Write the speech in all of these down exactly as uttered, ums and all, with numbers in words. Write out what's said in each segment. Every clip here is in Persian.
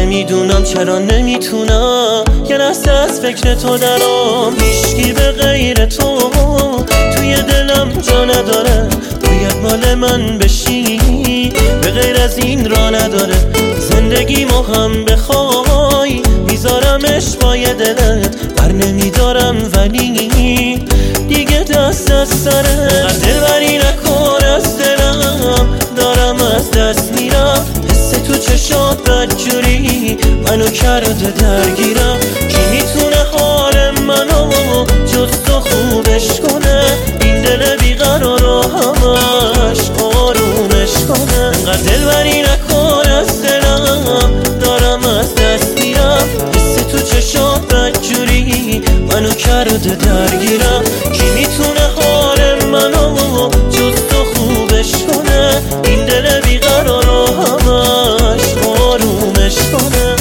نمیدونم چرا نمیتونم یه لحظه از فکر تو درام. هیچکی به غیر تو توی دلم جا نداره، باید مال من بشی، به غیر از این را نداره. زندگیمو هم بخوای میذارمش پای دلت، بر نمیدارم ولی دیگه دست از سره. دلبری نکن از دلم، دارم از دست میرم. حس تو چشات بدجوری منو کرده درگیرم. کی میتونه حال منو جز تو خوبش کنه؟ این دل بیقرار رو همش آرومش کنه. انقدر دلبری نکن از دلم، دارم از دست میرم. حس تو چشات بدجوری منو کرده درگیرم. کی میتونه حال منو جز تو خوبش کنه؟ این دل بیقرار رو همش آرومش کنه.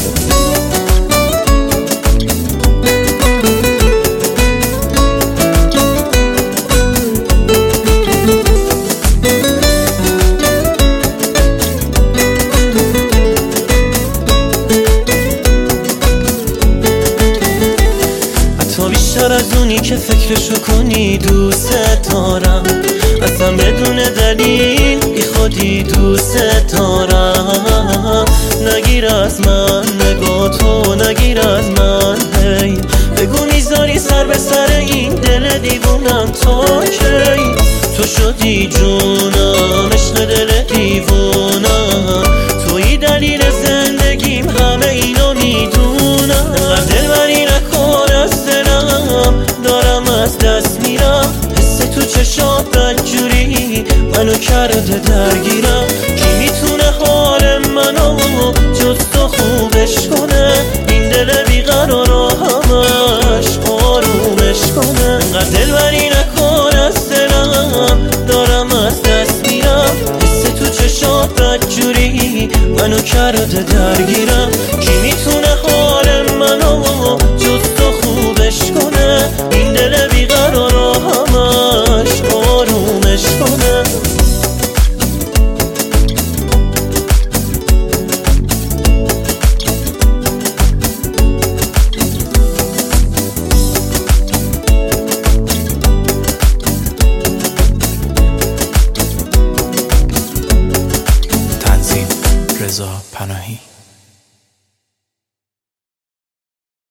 تو بیشتر از اونی که فکرشو کنی دوست دارم، اصلا بدون دلیل بی خودی دوست دارم. نگیر از من نگاه تو، نگیر از من هی، بگو میذاری سر به سر این دل دیوونم تا کی؟ تو شدی جونم، عشق دل دیوونم، توی دلیل زندگیم، همه اینو میدونم. دلبری نکن از دلم، دارم از دست میرم. حس تو چشات بدجوری منو کرده درگیرم. کی میتونه حال منو جز تو خوبش کنه؟ این دل بیقرار رو همش آرومش کنه. انقدر دلبری نکن از دلم، دارم از دست میرم. حس تو چشات بدجوری منو کرده درگیرم.